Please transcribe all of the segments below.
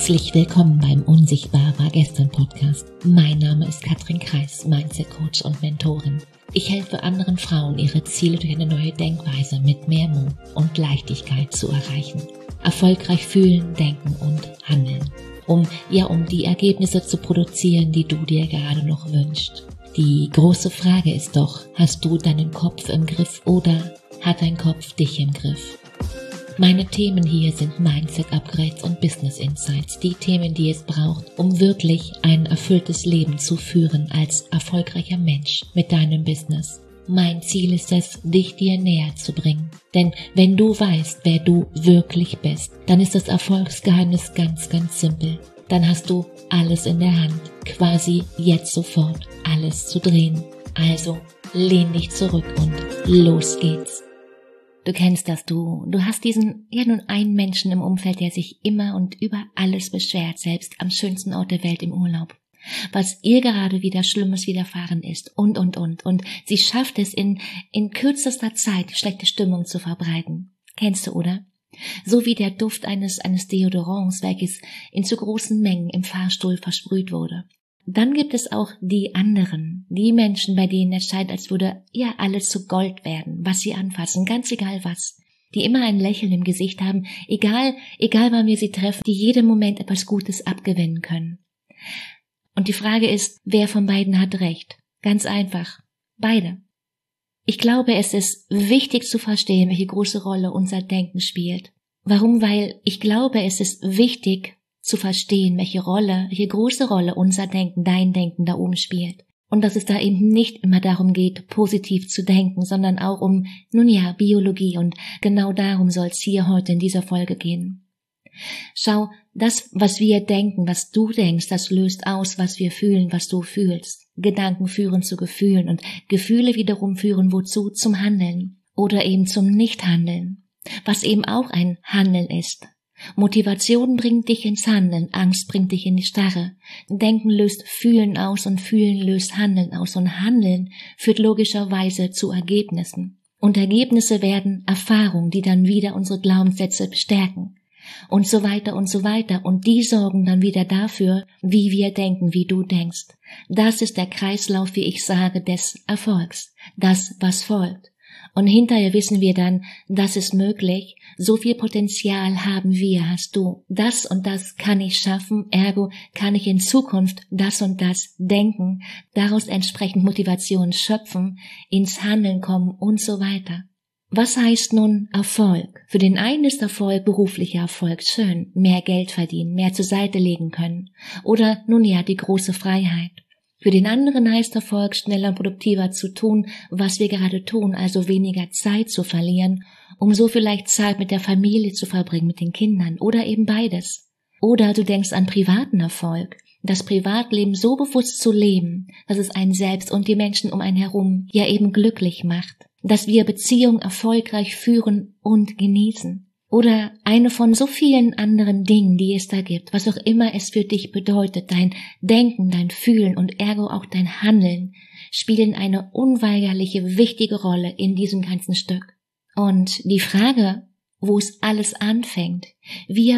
Herzlich willkommen beim Unsichtbar war gestern Podcast. Mein Name ist Katrin Kreis, Mindset Coach und Mentorin. Ich helfe anderen Frauen, ihre Ziele durch eine neue Denkweise mit mehr Mut und Leichtigkeit zu erreichen. Erfolgreich fühlen, denken und handeln. Um die Ergebnisse zu produzieren, die du dir gerade noch wünschst. Die große Frage ist doch, hast du deinen Kopf im Griff oder hat dein Kopf dich im Griff? Meine Themen hier sind Mindset-Upgrades und Business-Insights, die Themen, die es braucht, um wirklich ein erfülltes Leben zu führen als erfolgreicher Mensch mit deinem Business. Mein Ziel ist es, dich dir näher zu bringen. Denn wenn du weißt, wer du wirklich bist, dann ist das Erfolgsgeheimnis ganz, ganz simpel. Dann hast du alles in der Hand, quasi jetzt sofort alles zu drehen. Also lehn dich zurück und los geht's. Du kennst das, du hast diesen, nun einen Menschen im Umfeld, der sich immer und über alles beschwert, selbst am schönsten Ort der Welt im Urlaub. Was ihr gerade wieder Schlimmes widerfahren ist und. Und sie schafft es in kürzester Zeit, schlechte Stimmung zu verbreiten. Kennst du, oder? So wie der Duft eines Deodorants, welches in zu großen Mengen im Fahrstuhl versprüht wurde. Dann gibt es auch die anderen, die Menschen, bei denen es scheint, als würde alles zu Gold werden, was sie anfassen, ganz egal was. Die immer ein Lächeln im Gesicht haben, egal wann wir sie treffen, die jedem Moment etwas Gutes abgewinnen können. Und die Frage ist, wer von beiden hat recht? Ganz einfach, beide. Ich glaube, es ist wichtig zu verstehen, welche große Rolle unser Denken spielt. Warum? Weil ich glaube, es ist wichtig zu verstehen, welche große Rolle unser Denken, dein Denken da oben spielt. Und dass es da eben nicht immer darum geht, positiv zu denken, sondern auch um, Biologie, und genau darum soll es hier heute in dieser Folge gehen. Schau, das, was wir denken, was du denkst, das löst aus, was wir fühlen, was du fühlst. Gedanken führen zu Gefühlen und Gefühle wiederum führen wozu? Zum Handeln oder eben zum Nichthandeln, was eben auch ein Handeln ist. Motivation bringt dich ins Handeln, Angst bringt dich in die Starre. Denken löst Fühlen aus und Fühlen löst Handeln aus und Handeln führt logischerweise zu Ergebnissen. Und Ergebnisse werden Erfahrungen, die dann wieder unsere Glaubenssätze bestärken. Und so weiter und so weiter. Und die sorgen dann wieder dafür, wie wir denken, wie du denkst. Das ist der Kreislauf, wie ich sage, des Erfolgs. Das, was folgt. Und hinterher wissen wir dann, das ist möglich, so viel Potenzial haben wir, hast du. Das und das kann ich schaffen, ergo kann ich in Zukunft das und das denken, daraus entsprechend Motivation schöpfen, ins Handeln kommen und so weiter. Was heißt nun Erfolg? Für den einen ist Erfolg beruflicher Erfolg schön, mehr Geld verdienen, mehr zur Seite legen können. Oder die große Freiheit. Für den anderen heißt Erfolg, schneller und produktiver zu tun, was wir gerade tun, also weniger Zeit zu verlieren, um so vielleicht Zeit mit der Familie zu verbringen, mit den Kindern oder eben beides. Oder du denkst an privaten Erfolg, das Privatleben so bewusst zu leben, dass es einen selbst und die Menschen um einen herum eben glücklich macht, dass wir Beziehungen erfolgreich führen und genießen. Oder eine von so vielen anderen Dingen, die es da gibt, was auch immer es für dich bedeutet, dein Denken, dein Fühlen und ergo auch dein Handeln, spielen eine unweigerliche, wichtige Rolle in diesem ganzen Stück. Und die Frage, wo es alles anfängt, wie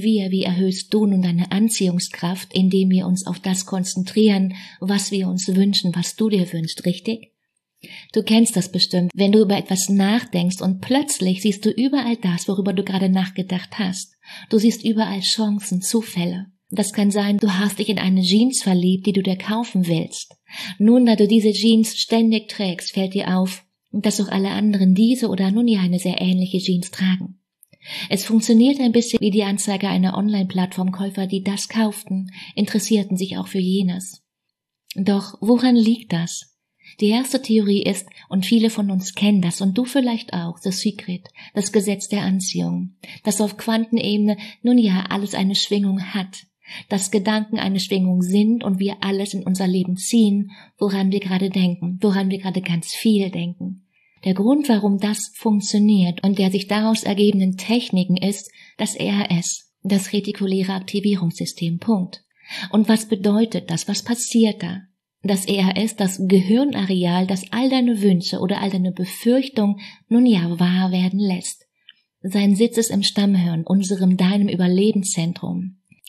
erhöhst du nun deine Anziehungskraft, indem wir uns auf das konzentrieren, was wir uns wünschen, was du dir wünschst, richtig? Du kennst das bestimmt, wenn du über etwas nachdenkst und plötzlich siehst du überall das, worüber du gerade nachgedacht hast. Du siehst überall Chancen, Zufälle. Das kann sein, du hast dich in eine Jeans verliebt, die du dir kaufen willst. Nun, da du diese Jeans ständig trägst, fällt dir auf, dass auch alle anderen diese oder eine sehr ähnliche Jeans tragen. Es funktioniert ein bisschen wie die Anzeige einer Online-Plattform. Käufer, die das kauften, interessierten sich auch für jenes. Doch woran liegt das? Die erste Theorie ist, und viele von uns kennen das und du vielleicht auch, The Secret, das Gesetz der Anziehung, das auf Quantenebene alles eine Schwingung hat, dass Gedanken eine Schwingung sind und wir alles in unser Leben ziehen, woran wir gerade denken, woran wir gerade ganz viel denken. Der Grund, warum das funktioniert und der sich daraus ergebenden Techniken ist das RAS, das retikuläre Aktivierungssystem, Punkt. Und was bedeutet das? Was passiert da? Das RAS, das Gehirnareal, das all deine Wünsche oder all deine Befürchtungen wahr werden lässt. Sein Sitz ist im Stammhirn, deinem Überlebenszentrum.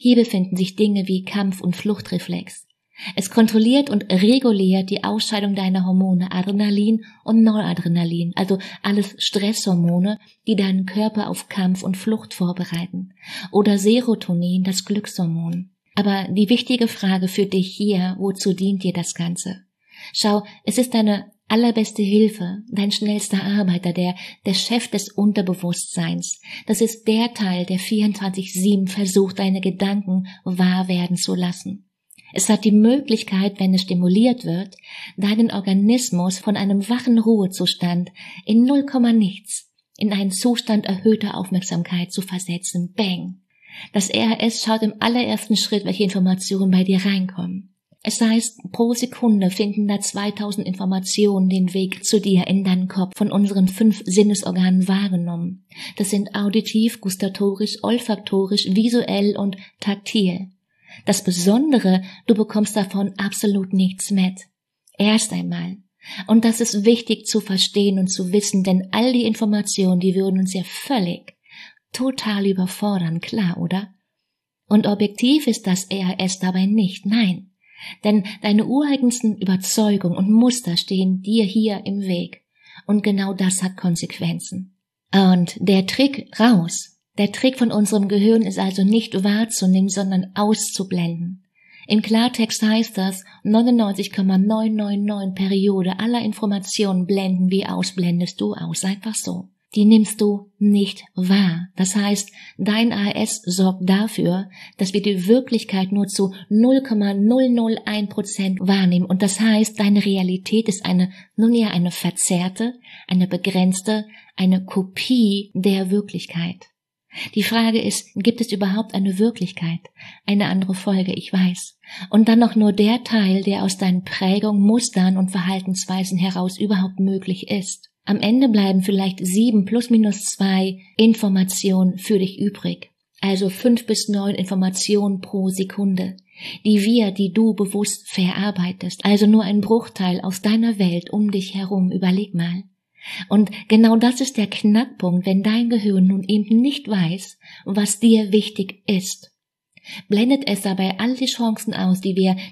Hier befinden sich Dinge wie Kampf- und Fluchtreflex. Es kontrolliert und reguliert die Ausscheidung deiner Hormone Adrenalin und Noradrenalin, also alles Stresshormone, die deinen Körper auf Kampf und Flucht vorbereiten. Oder Serotonin, das Glückshormon. Aber die wichtige Frage für dich hier, wozu dient dir das Ganze? Schau, es ist deine allerbeste Hilfe, dein schnellster Arbeiter, der Chef des Unterbewusstseins. Das ist der Teil, der 24/7 versucht, deine Gedanken wahr werden zu lassen. Es hat die Möglichkeit, wenn es stimuliert wird, deinen Organismus von einem wachen Ruhezustand in 0, nichts in einen Zustand erhöhter Aufmerksamkeit zu versetzen. Bang! Das RHS schaut im allerersten Schritt, welche Informationen bei dir reinkommen. Es heißt, pro Sekunde finden da 2000 Informationen den Weg zu dir in deinen Kopf, von unseren 5 Sinnesorganen wahrgenommen. Das sind auditiv, gustatorisch, olfaktorisch, visuell und taktil. Das Besondere, du bekommst davon absolut nichts mit. Erst einmal. Und das ist wichtig zu verstehen und zu wissen, denn all die Informationen, die würden uns ja völlig, total überfordern, klar, oder? Und objektiv ist das RHS dabei nicht, nein. Denn deine ureigensten Überzeugungen und Muster stehen dir hier im Weg. Und genau das hat Konsequenzen. Und der Trick von unserem Gehirn ist also nicht wahrzunehmen, sondern auszublenden. Im Klartext heißt das, 99,999 Periode aller Informationen blenden wir aus, blendest du aus, einfach so. Die nimmst du nicht wahr. Das heißt, dein AS sorgt dafür, dass wir die Wirklichkeit nur zu 0,001% wahrnehmen. Und das heißt, deine Realität ist eine verzerrte, eine begrenzte, eine Kopie der Wirklichkeit. Die Frage ist, gibt es überhaupt eine Wirklichkeit? Eine andere Folge, ich weiß. Und dann noch nur der Teil, der aus deinen Prägungen, Mustern und Verhaltensweisen heraus überhaupt möglich ist. Am Ende bleiben vielleicht 7 ± 2 Informationen für dich übrig. Also 5 bis 9 Informationen pro Sekunde, die du bewusst verarbeitest. Also nur ein Bruchteil aus deiner Welt um dich herum, überleg mal. Und genau das ist der Knackpunkt, wenn dein Gehirn nun eben nicht weiß, was dir wichtig ist. Blendet es dabei all die Chancen aus, die dir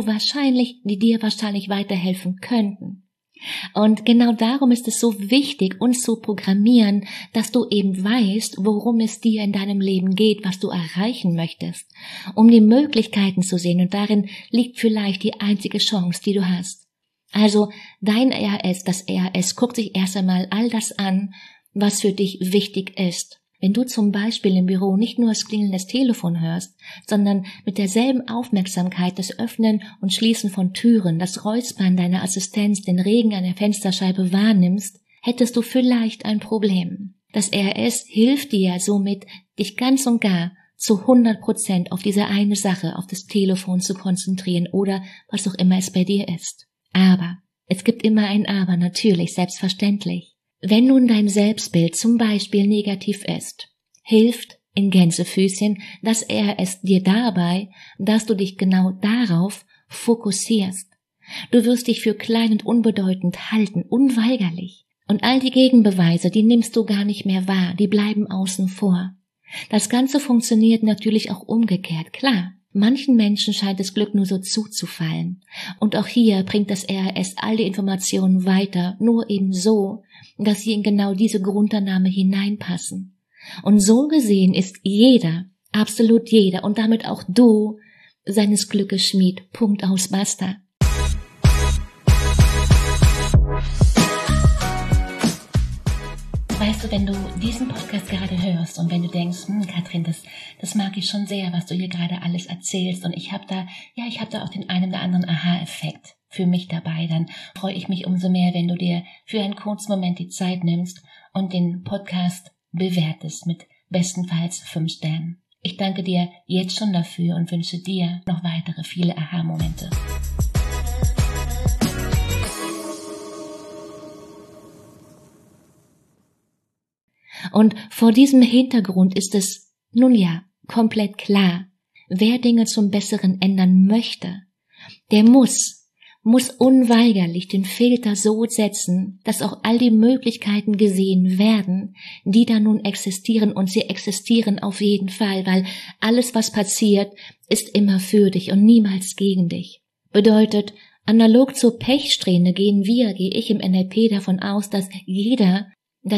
wahrscheinlich weiterhelfen könnten. Und genau darum ist es so wichtig, uns zu programmieren, dass du eben weißt, worum es dir in deinem Leben geht, was du erreichen möchtest, um die Möglichkeiten zu sehen, und darin liegt vielleicht die einzige Chance, die du hast. Also dein das RHS guckt sich erst einmal all das an, was für dich wichtig ist. Wenn du zum Beispiel im Büro nicht nur das Klingeln des Telefons hörst, sondern mit derselben Aufmerksamkeit das Öffnen und Schließen von Türen, das Räuspern deiner Assistenz, den Regen an der Fensterscheibe wahrnimmst, hättest du vielleicht ein Problem. Das RHS hilft dir somit, dich ganz und gar zu 100% auf diese eine Sache, auf das Telefon zu konzentrieren oder was auch immer es bei dir ist. Aber, es gibt immer ein Aber, natürlich, selbstverständlich. Wenn nun dein Selbstbild zum Beispiel negativ ist, hilft in Gänsefüßchen das RHS dir dabei, dass du dich genau darauf fokussierst. Du wirst dich für klein und unbedeutend halten, unweigerlich. Und all die Gegenbeweise, die nimmst du gar nicht mehr wahr, die bleiben außen vor. Das Ganze funktioniert natürlich auch umgekehrt, klar. Manchen Menschen scheint das Glück nur so zuzufallen. Und auch hier bringt das RHS all die Informationen weiter, nur eben so, dass sie in genau diese Grundannahme hineinpassen. Und so gesehen ist jeder, absolut jeder, und damit auch du, seines Glückes Schmied. Punkt, aus, basta. Weißt du, wenn du diesen Podcast gerade hörst und wenn du denkst, Katrin, das mag ich schon sehr, was du hier gerade alles erzählst, und ich habe da auch den einen oder anderen Aha-Effekt für mich dabei, dann freue ich mich umso mehr, wenn du dir für einen kurzen Moment die Zeit nimmst und den Podcast bewertest mit bestenfalls 5 Sternen. Ich danke dir jetzt schon dafür und wünsche dir noch weitere viele Aha-Momente. Und vor diesem Hintergrund ist es, komplett klar, wer Dinge zum Besseren ändern möchte, der muss muss unweigerlich den Filter so setzen, dass auch all die Möglichkeiten gesehen werden, die da nun existieren, und sie existieren auf jeden Fall, weil alles, was passiert, ist immer für dich und niemals gegen dich. Bedeutet, analog zur Pechsträhne gehe ich im NLP davon aus, dass jeder,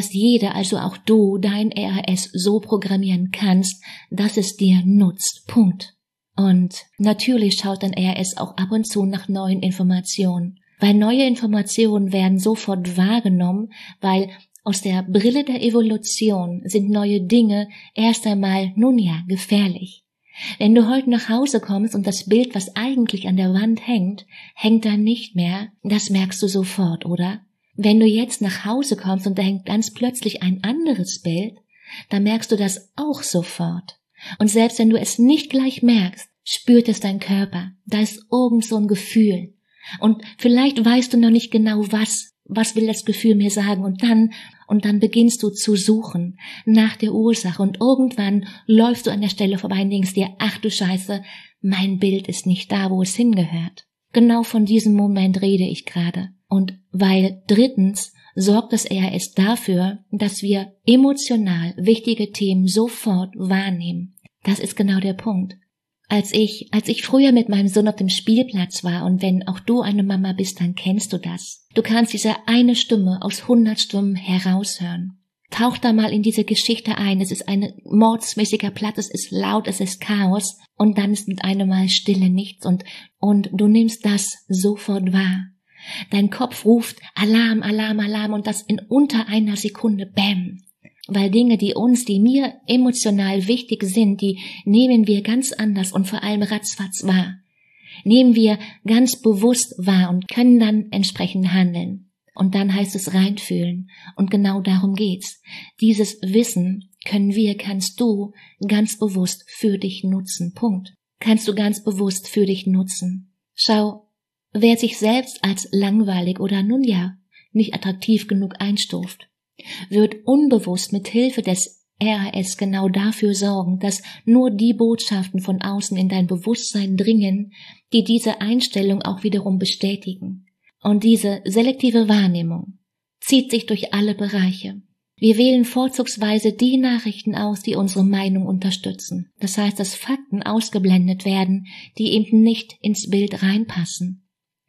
also auch du, dein RAS so programmieren kannst, dass es dir nutzt. Punkt. Und natürlich schaut dein RAS auch ab und zu nach neuen Informationen, weil neue Informationen werden sofort wahrgenommen, weil aus der Brille der Evolution sind neue Dinge erst einmal, gefährlich. Wenn du heute nach Hause kommst und das Bild, was eigentlich an der Wand hängt da nicht mehr, das merkst du sofort, oder? Wenn du jetzt nach Hause kommst und da hängt ganz plötzlich ein anderes Bild, dann merkst du das auch sofort. Und selbst wenn du es nicht gleich merkst, spürt es dein Körper. Da ist irgend so ein Gefühl. Und vielleicht weißt du noch nicht genau, was will das Gefühl mir sagen, und dann beginnst du zu suchen nach der Ursache, und irgendwann läufst du an der Stelle vorbei und denkst dir, ach du Scheiße, mein Bild ist nicht da, wo es hingehört. Genau von diesem Moment rede ich gerade. Und weil drittens sorgt das RAS dafür, dass wir emotional wichtige Themen sofort wahrnehmen. Das ist genau der Punkt. Als ich früher mit meinem Sohn auf dem Spielplatz war, und wenn auch du eine Mama bist, dann kennst du das. Du kannst diese eine Stimme aus 100 Stimmen heraushören. Tauch da mal in diese Geschichte ein. Es ist ein mordsmäßiger Platz, es ist laut, es ist Chaos, und dann ist mit einem Mal Stille, nichts, und du nimmst das sofort wahr. Dein Kopf ruft Alarm, Alarm, Alarm, und das in unter einer Sekunde, bäm. Weil Dinge, die mir emotional wichtig sind, die nehmen wir ganz anders und vor allem ratzfatz wahr. Nehmen wir ganz bewusst wahr und können dann entsprechend handeln. Und dann heißt es reinfühlen. Und genau darum geht's. Dieses Wissen kannst du ganz bewusst für dich nutzen. Punkt. Kannst du ganz bewusst für dich nutzen. Schau, wer sich selbst als langweilig oder nicht attraktiv genug einstuft, wird unbewusst mit Hilfe des RAS genau dafür sorgen, dass nur die Botschaften von außen in dein Bewusstsein dringen, die diese Einstellung auch wiederum bestätigen. Und diese selektive Wahrnehmung zieht sich durch alle Bereiche. Wir wählen vorzugsweise die Nachrichten aus, die unsere Meinung unterstützen. Das heißt, dass Fakten ausgeblendet werden, die eben nicht ins Bild reinpassen.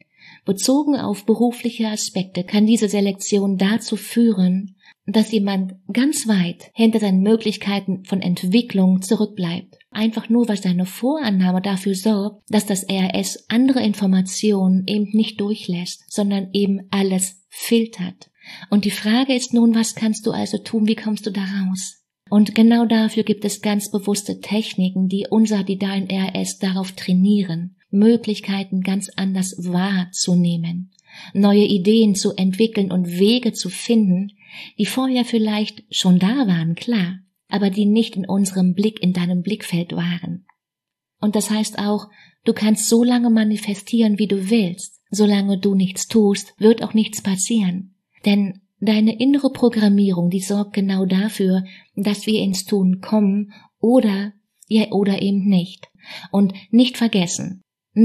Bezogen auf berufliche Aspekte kann diese Selektion dazu führen, dass jemand ganz weit hinter seinen Möglichkeiten von Entwicklung zurückbleibt. Einfach nur, weil seine Vorannahme dafür sorgt, dass das RAS andere Informationen eben nicht durchlässt, sondern eben alles filtert. Und die Frage ist nun, was kannst du also tun, wie kommst du da raus? Und genau dafür gibt es ganz bewusste Techniken, die dein RAS darauf trainieren, Möglichkeiten ganz anders wahrzunehmen, neue Ideen zu entwickeln und Wege zu finden, die vorher vielleicht schon da waren, klar, aber die nicht in deinem Blickfeld waren. Und das heißt auch, du kannst so lange manifestieren, wie du willst. Solange du nichts tust, wird auch nichts passieren. Denn deine innere Programmierung, die sorgt genau dafür, dass wir ins Tun kommen oder eben nicht. Und nicht vergessen,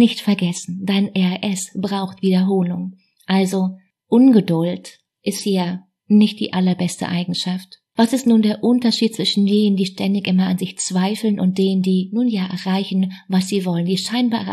dein RAS braucht Wiederholung. Also Ungeduld ist hier nicht die allerbeste Eigenschaft. Was ist nun der Unterschied zwischen denen, die ständig immer an sich zweifeln, und denen, die erreichen, was sie wollen, die scheinbar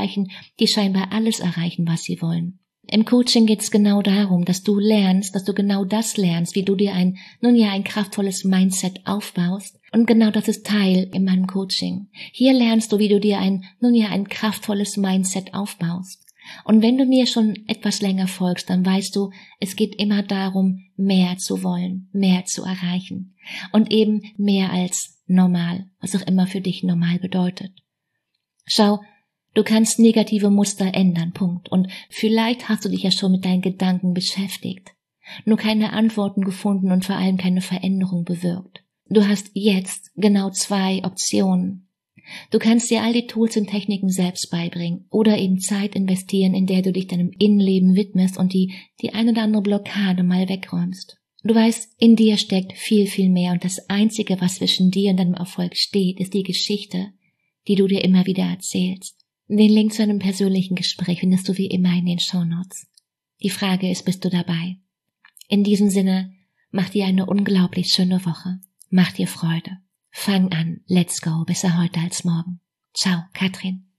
alles erreichen, was sie wollen? Im Coaching geht es genau darum, dass du genau das lernst, wie du dir ein kraftvolles Mindset aufbaust. Und genau das ist Teil in meinem Coaching. Hier lernst du, wie du dir ein kraftvolles Mindset aufbaust. Und wenn du mir schon etwas länger folgst, dann weißt du, es geht immer darum, mehr zu wollen, mehr zu erreichen. Und eben mehr als normal, was auch immer für dich normal bedeutet. Schau, du kannst negative Muster ändern, Punkt. Und vielleicht hast du dich ja schon mit deinen Gedanken beschäftigt, nur keine Antworten gefunden und vor allem keine Veränderung bewirkt. Du hast jetzt genau 2 Optionen. Du kannst dir all die Tools und Techniken selbst beibringen oder eben Zeit investieren, in der du dich deinem Innenleben widmest und die eine oder andere Blockade mal wegräumst. Du weißt, in dir steckt viel, viel mehr, und das Einzige, was zwischen dir und deinem Erfolg steht, ist die Geschichte, die du dir immer wieder erzählst. Den Link zu einem persönlichen Gespräch findest du wie immer in den Shownotes. Die Frage ist, bist du dabei? In diesem Sinne, mach dir eine unglaublich schöne Woche. Mach dir Freude. Fang an. Let's go. Besser heute als morgen. Ciao, Katrin.